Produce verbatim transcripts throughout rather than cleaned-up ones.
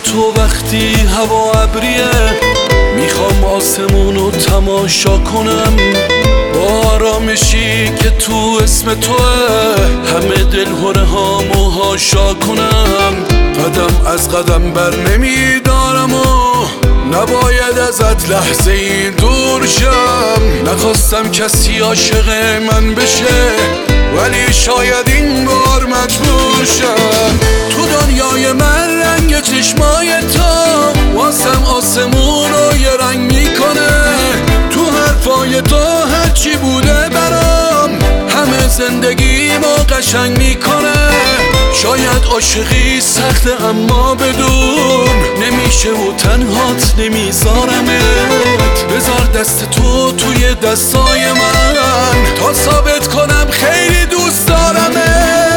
تو وقتی هوا ابریه میخوام آسمون رو تماشا کنم، با آرامشی که تو اسم توه همه دلهره ها مهاشا کنم. قدم از قدم بر نمیدارم و نباید ازت لحظه ای دور شم. نخواستم کسی عاشق من بشه ولی شاید این بار مجبور شم. تو دنیای من رنگ چشمای تو واسم آسمون رو یه رنگ میکنه. تو حرفای تو هرچی بوده برام همه زندگیمو قشنگ میکنه. شاید عاشقی سخته اما بدون نمیشه و تنهات نمیذارمت. بذار دست تو توی دستای من تا ثابت کنم خیلی دوست دارمت.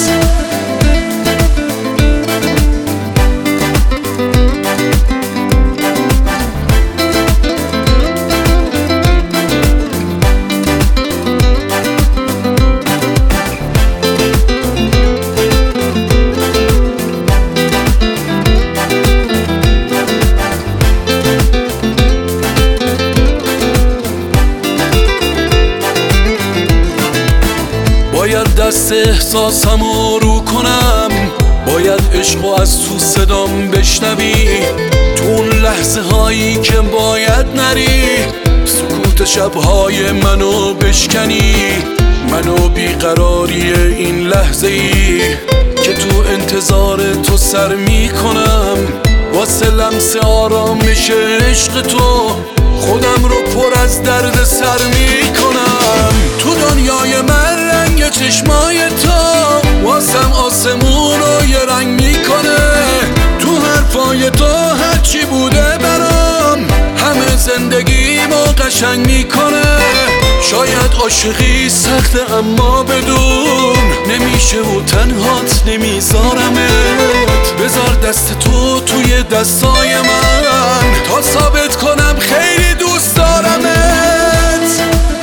باید دست احساسم رو رو کنم، باید عشقو از تو صدام بشنوی. تو اون لحظه هایی که باید نری سکوت شبهای منو بشکنی. منو بیقراری این لحظه ای که تو انتظار تو سر میکنم. واسه لمس آرامش عشق تو خودم رو پر از درد سر میکنم. تو دنیای من رنگ چشمای تو واسم آسمون رو یه رنگ میکنه. تو حرفای تو هرچی بوده برام همه زندگیمو قشنگ میکنه. شاید عاشقی سخته اما بدون نمیشه و تنهات نمیذارمت. بذار دست تو توی دستای من تا ثابت کنم خیلی دوست دارمت.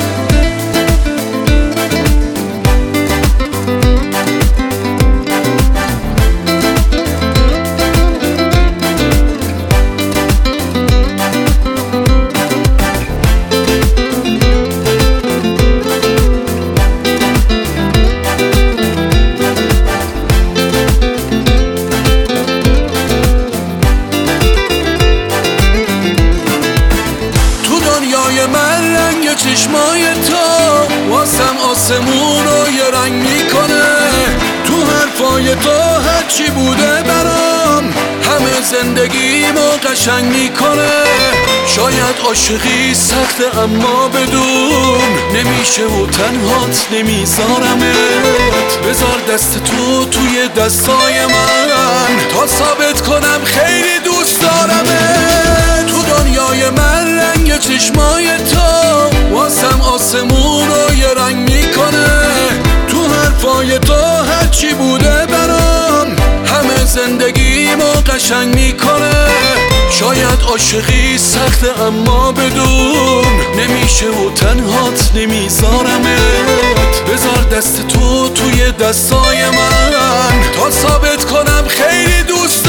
من رنگ چشمای تو واسم آسمون رو یه رنگ میکنه. تو حرفای تو هرچی بوده برام همه زندگیمو قشنگ میکنه. شاید عاشقی سخته اما بدون نمیشه و تنهات نمیذارمت. بذار دست تو توی دستای من تا ثابت کنم خیلی دوست دارمت. تو دنیای من رنگ چشمای تو واسم آسمون رو یه رنگ میکنه. تو حرفای تو هرچی بوده برام همه زندگیمو قشنگ میکنه. شاید عاشقی سخته اما بدون نمیشه و تنهات نمیذارمت. بذار دست تو توی دستای من تا ثابت کنم خیلی دوست